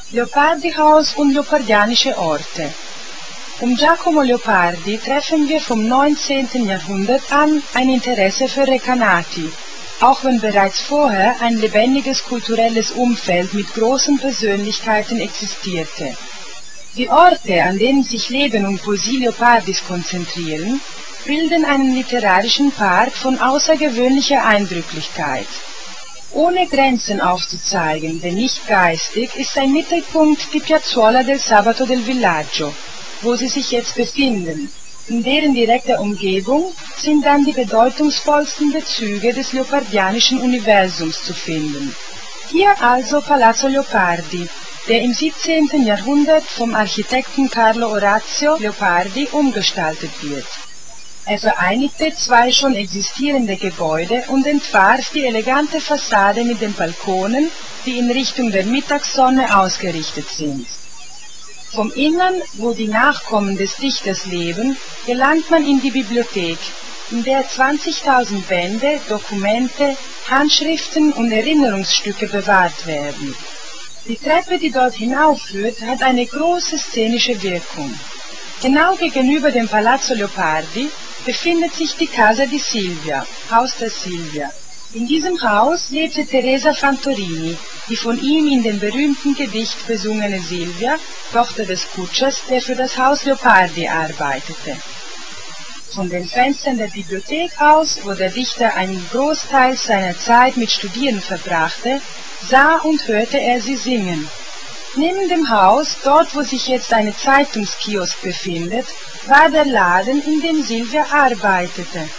Leopardi-Haus und leopardianische Orte. Um Giacomo Leopardi treffen wir vom 19. Jahrhundert an ein Interesse für Recanati, auch wenn bereits vorher ein lebendiges kulturelles Umfeld mit großen Persönlichkeiten existierte. Die Orte, an denen sich Leben und Poesie Leopardis konzentrieren, bilden einen literarischen Park von außergewöhnlicher Eindrücklichkeit. Ohne Grenzen aufzuzeigen, denn nicht geistig, ist ein Mittelpunkt die Piazzuola del Sabato del Villaggio, wo sie sich jetzt befinden. In deren direkter Umgebung sind dann die bedeutungsvollsten Bezüge des leopardianischen Universums zu finden. Hier also Palazzo Leopardi, der im 17. Jahrhundert vom Architekten Carlo Orazio Leopardi umgestaltet wird. Er vereinigte zwei schon existierende Gebäude und entwarf die elegante Fassade mit den Balkonen, die in Richtung der Mittagssonne ausgerichtet sind. Vom Innern, wo die Nachkommen des Dichters leben, gelangt man in die Bibliothek, in der 20.000 Bände, Dokumente, Handschriften und Erinnerungsstücke bewahrt werden. Die Treppe, die dort hinaufführt, hat eine große szenische Wirkung. Genau gegenüber dem Palazzo Leopardi befindet sich die Casa di Silvia, Haus der Silvia. In diesem Haus lebte Teresa Fantorini, die von ihm in dem berühmten Gedicht besungene Silvia, Tochter des Kutschers, der für das Haus Leopardi arbeitete. Von den Fenstern der Bibliothek aus, wo der Dichter einen Großteil seiner Zeit mit Studieren verbrachte, sah und hörte er sie singen. Neben dem Haus, dort wo sich jetzt eine Zeitungskiosk befindet, war der Laden, in dem Silvia arbeitete.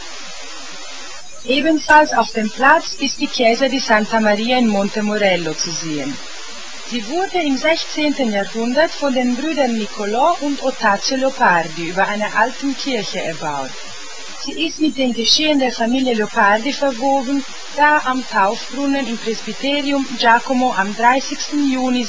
Ebenfalls auf dem Platz ist die Chiesa di Santa Maria in Monte Morello zu sehen. Sie wurde im 16. Jahrhundert von den Brüdern Niccolò und Ottazio Leopardi über einer alten Kirche erbaut. Sie ist mit den Geschehen der Familie Leopardi verwoben, da am Taufbrunnen im Presbyterium Giacomo am 30. Juni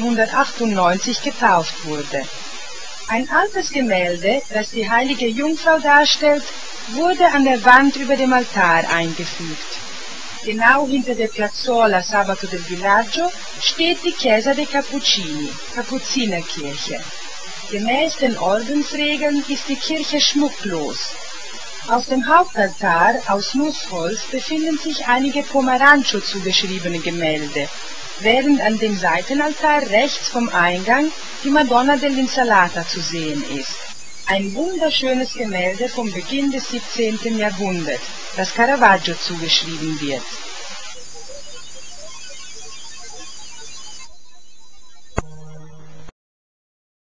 1798 getauft wurde. Ein altes Gemälde, das die heilige Jungfrau darstellt, wurde an der Wand über dem Altar eingefügt. Genau hinter der Piazzuola Sabato del Villaggio steht die Chiesa dei Cappuccini, Kapuzinerkirche. Gemäß den Ordensregeln ist die Kirche schmucklos. Auf dem Hauptaltar aus Nussholz befinden sich einige Pomerancho zugeschriebene Gemälde, während an dem Seitenaltar rechts vom Eingang die Madonna dell'Insalata zu sehen ist. Ein wunderschönes Gemälde vom Beginn des 17. Jahrhunderts, das Caravaggio zugeschrieben wird.